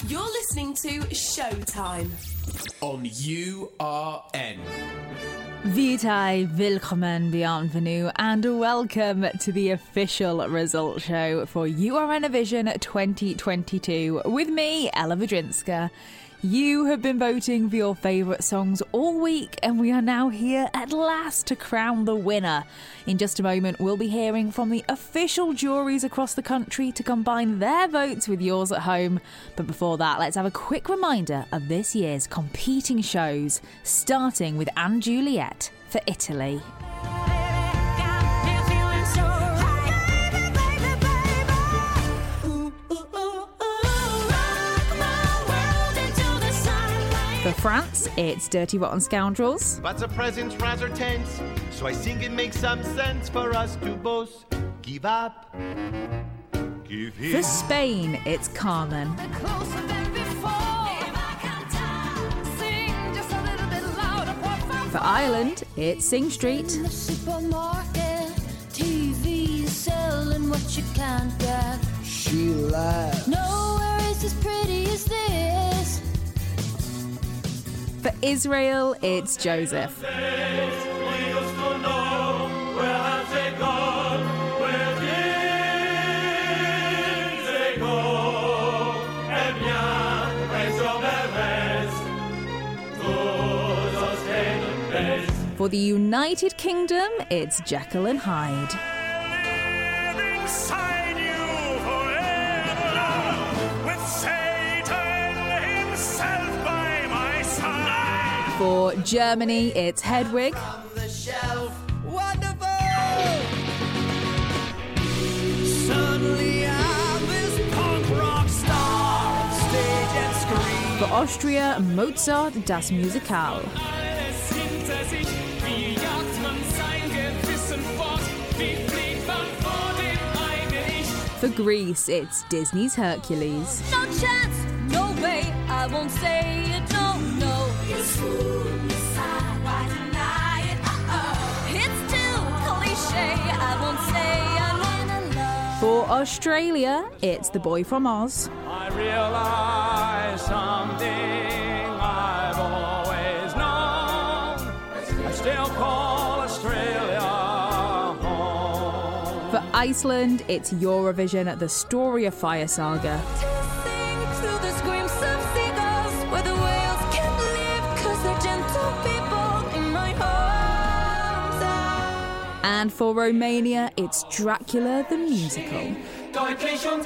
You're listening to Showtime on URN. Vitai, willkommen, bienvenue, and welcome to the official result show for URNivision 2022 with me, Ella Vidrinska. You have been voting for your favourite songs all week, and we are now here at last to crown the winner. In just a moment, we'll be hearing from the official juries across the country to combine their votes with yours at home. But before that, let's have a quick reminder of this year's competing shows, starting with Anne Juliet for Italy. For France, it's Dirty Rotten Scoundrels. But the present's rather tense, so I think it makes some sense for us to both give up. Give in. For Spain, it's Carmen. For Ireland, it's Sing Street. In the supermarket, TV selling what you can't get. She laughs. Nowhere is as pretty as this. For Israel, it's Joseph. For the United Kingdom, it's Jekyll and Hyde. For Germany, it's Hedwig. Suddenly I'm this punk rock star on stage and screen. For Austria, Mozart, Das Musical. For Greece, it's Disney's Hercules. No chance, no way, I won't say it, no, no. It's too cliche, I won't say I'm in love. For Australia, it's The Boy from Oz. I realize something I've always known. I still call Australia home. For Iceland, it's Eurovision, The Story of Fire Saga. Sing through the screams of seagulls where the whales can't live 'cause they're gentle people in my arms. And for Romania, it's Dracula the Musical. Deutlich und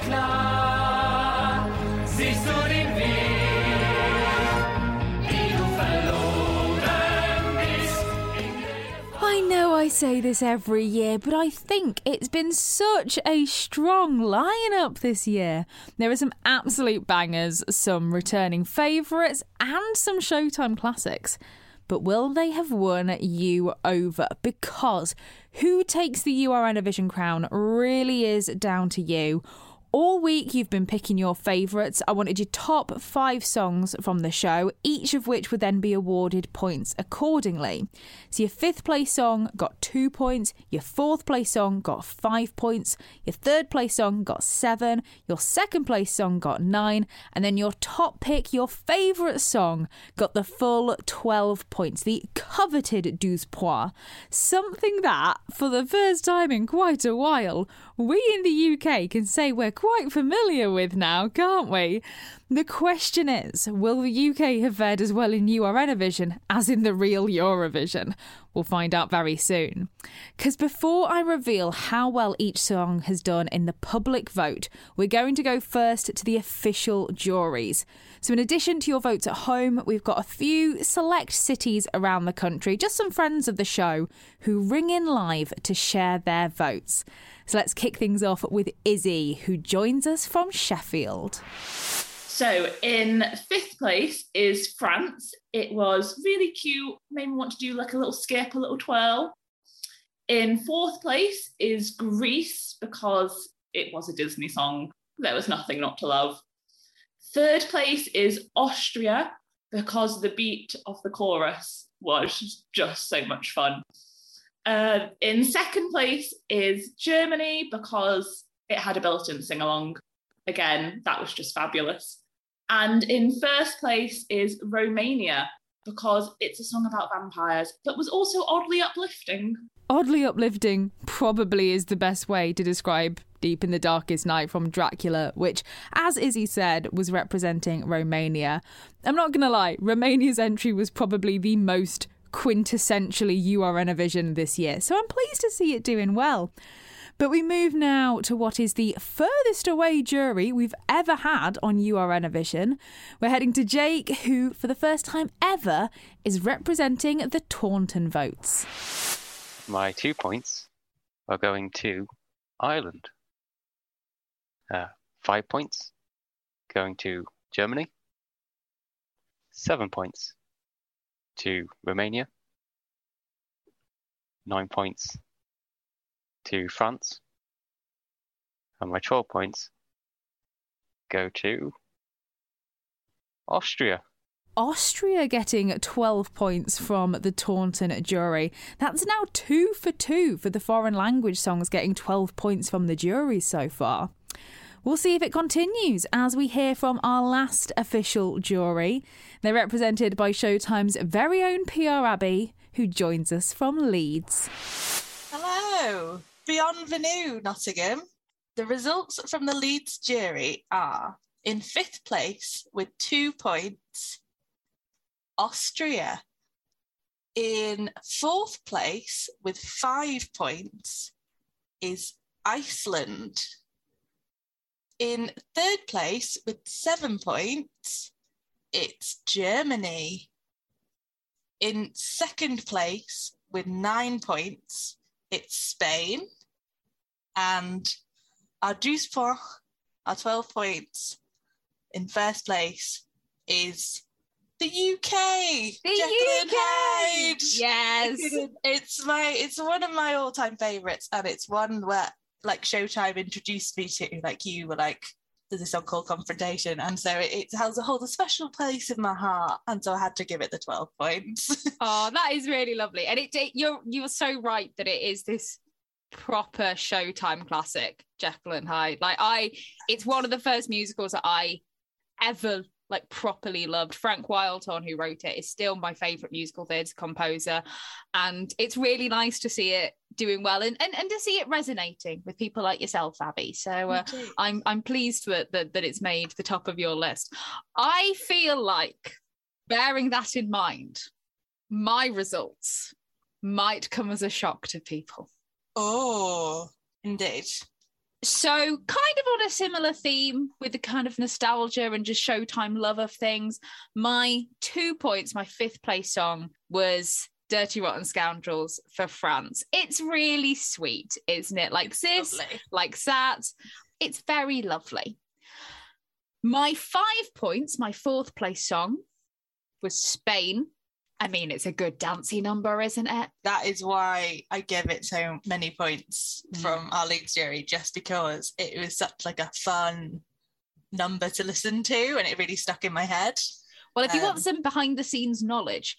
klar siehst du den Weg, wie du verloren bist. I know I say this every year, but I think it's been such a strong lineup this year. There are some absolute bangers, some returning favourites, and some Showtime classics. But will they have won you over? Because who takes the URNivision crown really is down to you. All week you've been picking your favourites. I wanted your top 5 songs from the show, each of which would then be awarded points accordingly. So your 5th place song got 2 points, your 4th place song got 5 points, your 3rd place song got 7, your 2nd place song got 9, and then your top pick, your favourite song, got the full 12 points, the coveted 12 points. Something that, for the first time in quite a while, we in the UK can say we're quite familiar with now, can't we? The question is, will the UK have fared as well in URNivision as in the real Eurovision? We'll find out very soon. Because before I reveal how well each song has done in the public vote, we're going to go first to the official juries. So in addition to your votes at home, we've got a few select cities around the country, just some friends of the show who ring in live to share their votes. So let's kick things off with Izzy, who joins us from Sheffield. So in 5th place is France. It was really cute, made me want to do like a little skip, a little twirl. In 4th place is Greece, because it was a Disney song. There was nothing not to love. 3rd place is Austria, because the beat of the chorus was just so much fun. In 2nd place is Germany, because it had a built-in sing-along. Again, that was just fabulous. And in first place is Romania, because it's a song about vampires, but was also oddly uplifting. Oddly uplifting probably is the best way to describe Deep in the Darkest Night from Dracula, which, as Izzy said, was representing Romania. I'm not going to lie, Romania's entry was probably the most quintessentially Eurovision this year, so I'm pleased to see it doing well. But we move now to what is the furthest away jury we've ever had on Eurovision. We're heading to Jake, who, for the first time ever, is representing the Taunton votes. My 2 points are going to Ireland. 5 points going to Germany. 7 points to Romania. 9 points to France. And my 12 points go to Austria. Austria getting 12 points from the Taunton jury. That's now 2 for 2 for the foreign language songs getting 12 points from the jury so far. We'll see if it continues as we hear from our last official jury. They're represented by Showtime's very own PR Abbey, who joins us from Leeds. Hello, bienvenue, Nottingham. The results from the Leeds jury are, in 5th place with 2 points, Austria. In 4th place with 5 points is Iceland. In 3rd place with 7 points, it's Germany. In 2nd place with 9 points, it's Spain. And our 12 points in 1st place is the UK. The Jekyll UK. Hyde. Yes. It's one of my all-time favourites, and it's one where like Showtime introduced me to, like you were like, there's a song called Confrontation, and so it holds a special place in my heart, and so I had to give it the 12 points. Oh, that is really lovely. And you're so right that it is this proper Showtime classic, Jekyll and Hyde. It's one of the first musicals that I ever properly loved. Frank Wildhorn, who wrote it, is still my favourite musical theatre composer, and it's really nice to see it doing well and to see it resonating with people like yourself, Abby. So I'm pleased that it's made the top of your list. I feel like, bearing that in mind, my results might come as a shock to people. Oh, indeed. So kind of on a similar theme with the kind of nostalgia and just Showtime love of things, my 2 points, my 5th place song was Dirty Rotten Scoundrels for France. It's really sweet, isn't it? Like this, like that. It's very lovely. My 5 points, my 4th place song was Spain. I mean, it's a good dancey number, isn't it? That is why I give it so many points from our Leeds jury, just because it was such like a fun number to listen to, and it really stuck in my head. Well, if you want some behind the scenes knowledge,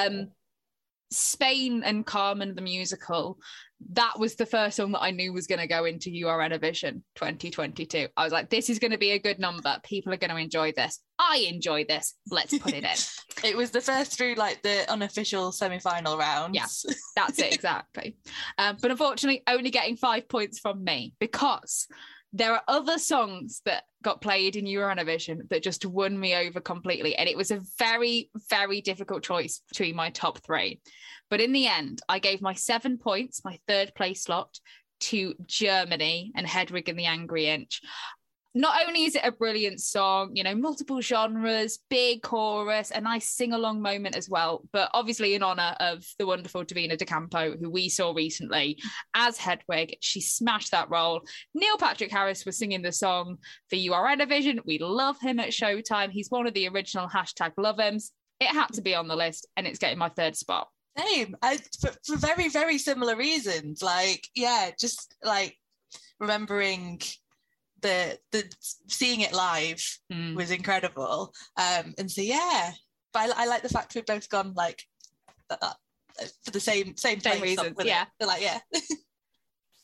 Spain and Carmen the musical, that was the first song that I knew was going to go into Eurovision 2022. I was like, this is going to be a good number. People are going to enjoy this. I enjoy this. Let's put it in. It was the first through the unofficial semi-final rounds. Yeah, that's it, exactly. But unfortunately, only getting 5 points from me, because there are other songs that got played in Eurovision that just won me over completely. And it was a very, very difficult choice between my top 3. But in the end, I gave my 7 points, my 3rd place slot, to Germany and Hedwig and the Angry Inch. Not only is it a brilliant song, multiple genres, big chorus, a nice sing-along moment as well, but obviously in honour of the wonderful Davina De Campo, who we saw recently as Hedwig. She smashed that role. Neil Patrick Harris was singing the song for Eurovision. We love him at Showtime. He's one of the original #LoveHims. It had to be on the list, and it's getting my 3rd spot. Same. For very, very similar reasons. Just remembering the seeing it live was incredible. And so but I like the fact we've both gone that for the same reasons. Yeah.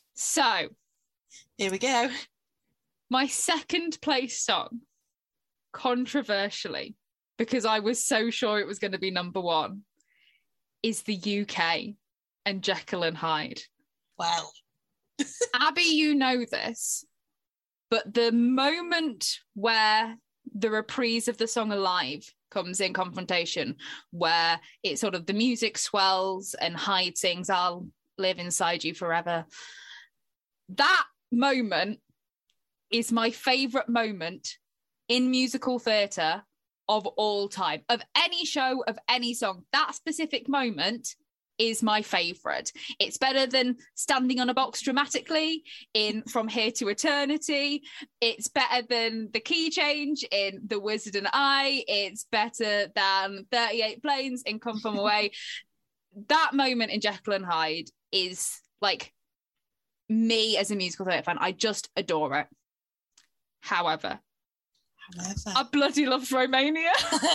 So here we go. My 2nd place song controversially, because I was so sure it was going to be number one, is the UK and Jekyll and Hyde. Well, Abby, you know this, but the moment where the reprise of the song Alive comes in confrontation, where it's sort of the music swells and Hyde sings, I'll live inside you forever. That moment is my favourite moment in musical theatre of all time, of any show, of any song. That specific moment is my favourite. It's better than Standing on a Box Dramatically in From Here to Eternity. It's better than the key change in The Wizard and I. It's better than 38 Planes in Come From Away. That moment in Jekyll and Hyde is like me as a musical theatre fan. I just adore it. However, I bloody love Romania.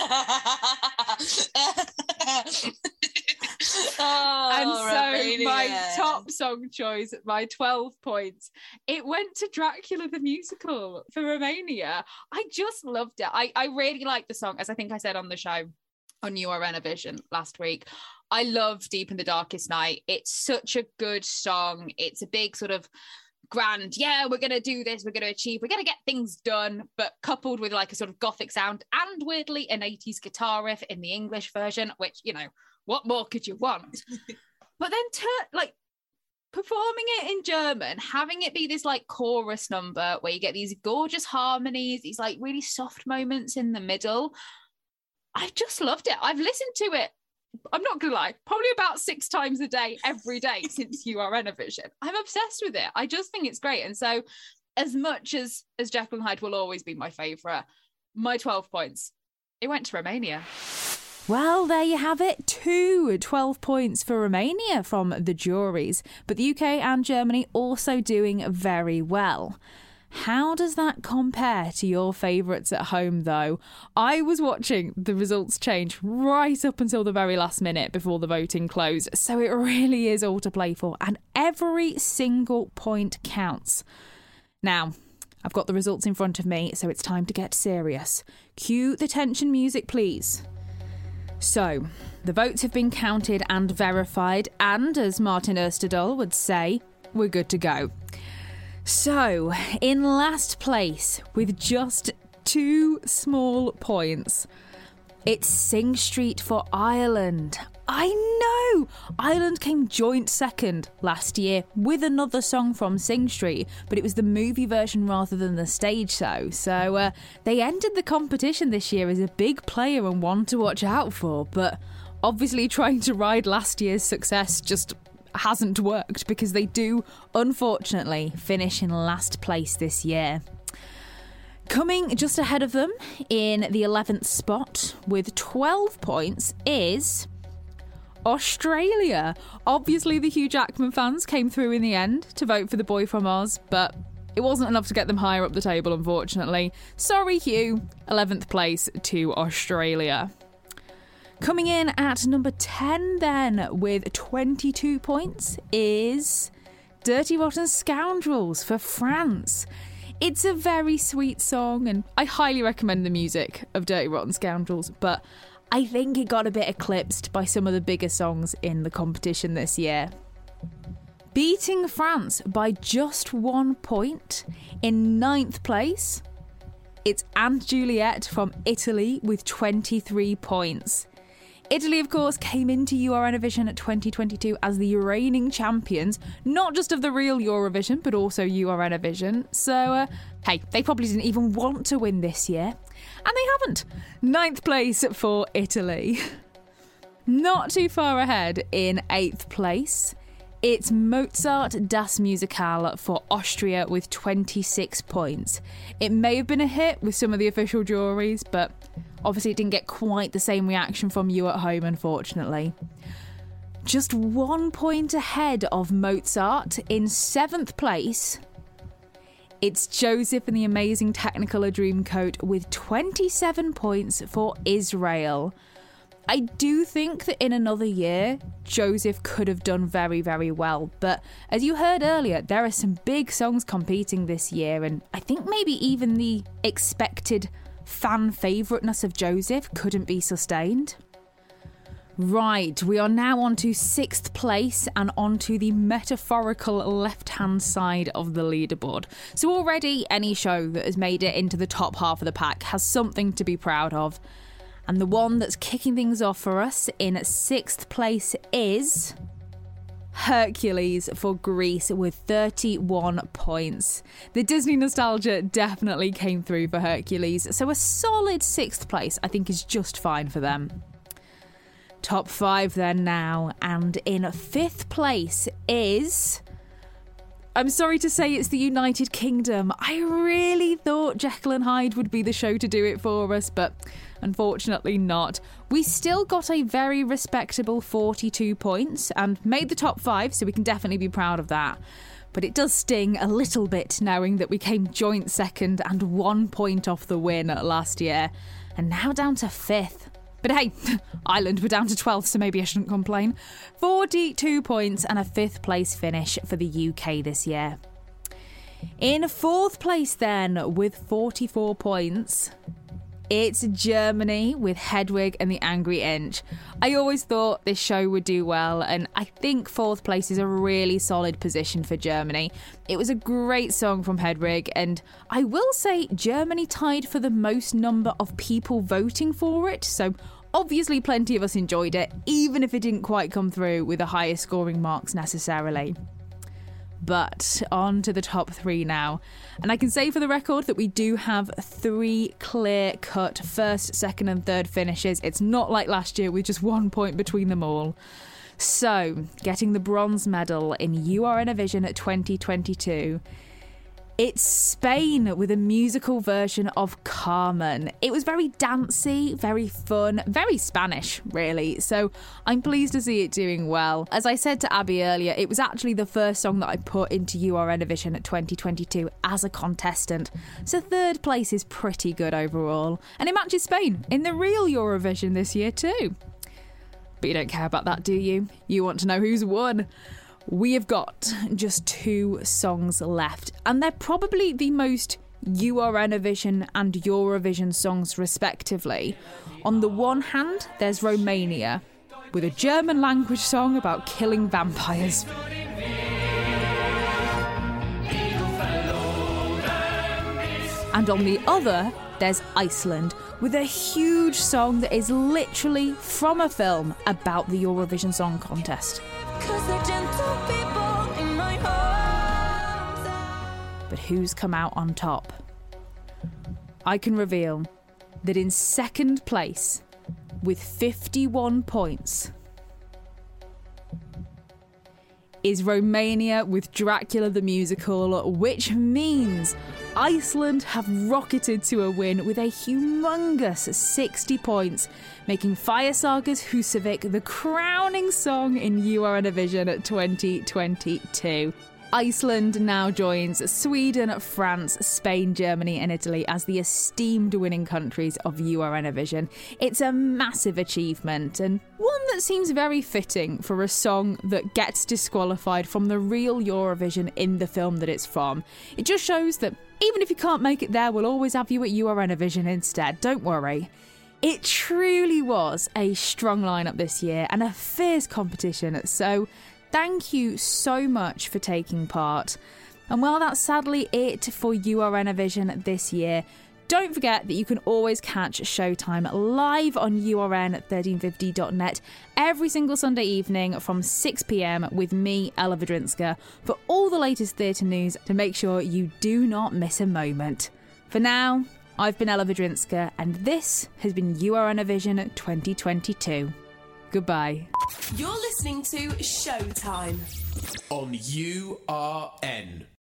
And so Romania. my top song choice, my 12 points, it went to Dracula the Musical for Romania. I just loved it. I really like the song, as I think I said on the show on You Are Renovision last week. I love Deep in the Darkest Night. It's such a good song. It's a big sort of grand, yeah, we're going to do this, we're going to achieve, we're going to get things done, but coupled with like a sort of gothic sound and weirdly an 80s guitar riff in the English version, which, you know, what more could you want? But then like performing it in German, having it be this like chorus number where you get these gorgeous harmonies, these like really soft moments in the middle. I just loved it. I've listened to it, I'm not gonna lie, probably about 6 times a day, every day since You Are Renovision. I'm obsessed with it. I just think it's great. And so as much as Jekyll and Hyde will always be my favourite, my 12 points, it went to Romania. Well, there you have it. 12 points for Romania from the juries, but the UK and Germany also doing very well. How does that compare to your favourites at home, though? I was watching the results change right up until the very last minute before the voting closed, so it really is all to play for, and every single point counts. Now, I've got the results in front of me, so it's time to get serious. Cue the tension music, please. So, the votes have been counted and verified, and as Martin Osterdahl would say, we're good to go. So, in last place, with just 2 small points, it's Sing Street for Ireland. I know! Ireland came joint second last year with another song from Sing Street, but it was the movie version rather than the stage show. So they ended the competition this year as a big player and one to watch out for, but obviously trying to ride last year's success just hasn't worked because they do, unfortunately, finish in last place this year. Coming just ahead of them in the 11th spot with 12 points is Australia. Obviously, the Hugh Jackman fans came through in the end to vote for The Boy From Oz, but it wasn't enough to get them higher up the table, unfortunately. Sorry, Hugh. 11th place to Australia. Coming in at number 10 then with 22 points is Dirty Rotten Scoundrels for France. It's a very sweet song and I highly recommend the music of Dirty Rotten Scoundrels, but I think it got a bit eclipsed by some of the bigger songs in the competition this year. Beating France by just 1 point in 9th place, it's Aunt Juliet from Italy with 23 points. Italy, of course, came into Eurovision 2022 as the reigning champions, not just of the real Eurovision, but also Eurovision. So, hey, they probably didn't even want to win this year. And they haven't. 9th place for Italy. Not too far ahead in 8th place, it's Mozart Das Musical for Austria with 26 points. It may have been a hit with some of the official juries, but obviously it didn't get quite the same reaction from you at home, unfortunately. Just 1 point ahead of Mozart in 7th place, it's Joseph and the Amazing Technicolor Dreamcoat with 27 points for Israel. I do think that in another year, Joseph could have done very, very well. But as you heard earlier, there are some big songs competing this year. And I think maybe even the expected fan favouriteness of Joseph couldn't be sustained. Right, we are now on to 6th place and onto the metaphorical left-hand side of the leaderboard. So already any show that has made it into the top half of the pack has something to be proud of. And the one that's kicking things off for us in 6th place is Hercules for Greece with 31 points. The Disney nostalgia definitely came through for Hercules, so a solid 6th place I think is just fine for them. Top 5 then now, and in 5th place is... I'm sorry to say it's the United Kingdom. I really thought Jekyll and Hyde would be the show to do it for us, but unfortunately not. We still got a very respectable 42 points and made the top 5, so we can definitely be proud of that. But it does sting a little bit knowing that we came joint second and 1 point off the win last year, and now down to 5th. But hey, Ireland were down to 12th, so maybe I shouldn't complain. 42 points and a 5th place finish for the UK this year. In 4th place then, with 44 points, it's Germany with Hedwig and the Angry Inch. I always thought this show would do well, and I think 4th place is a really solid position for Germany. It was a great song from Hedwig, and I will say Germany tied for the most number of people voting for it, so obviously plenty of us enjoyed it, even if it didn't quite come through with the highest scoring marks necessarily. But on to the top 3 now. And I can say for the record that we do have 3 clear-cut first, second and third finishes. It's not like last year with just 1 point between them all. So, getting the bronze medal in You Are Enovision at 2022... it's Spain with a musical version of Carmen. It was very dancey, very fun, very Spanish, really. So I'm pleased to see it doing well. As I said to Abby earlier, it was actually the first song that I put into You Are Enovision at 2022 as a contestant. So 3rd place is pretty good overall. And it matches Spain in the real Eurovision this year too. But you don't care about that, do you? You want to know who's won. We have got just 2 songs left, and they're probably the most You Are Enovision and Eurovision songs respectively. On the one hand, there's Romania, with a German language song about killing vampires. And on the other, there's Iceland, with a huge song that is literally from a film about the Eurovision Song Contest. But who's come out on top? I can reveal that in 2nd place, with 51 points, is Romania with Dracula the Musical, which means Iceland have rocketed to a win with a humongous 60 points, making Fire Saga's Husavik the crowning song in You Are Enovision 2022. Iceland now joins Sweden, France, Spain, Germany and Italy as the esteemed winning countries of You Are Enovision. It's a massive achievement and one that seems very fitting for a song that gets disqualified from the real Eurovision in the film that it's from. It just shows that even if you can't make it there, we'll always have you at You Are Enovision instead, don't worry. It truly was a strong lineup this year and a fierce competition, so thank you so much for taking part. And while that's sadly it for You Are Enovision this year, don't forget that you can always catch Showtime live on urn1350.net every single Sunday evening from 6 p.m. with me, Ella Vidrinska, for all the latest theatre news to make sure you do not miss a moment. For now, I've been Ella Vidrinska, and this has been You Are Enovision 2022. Goodbye. You're listening to Showtime on URN.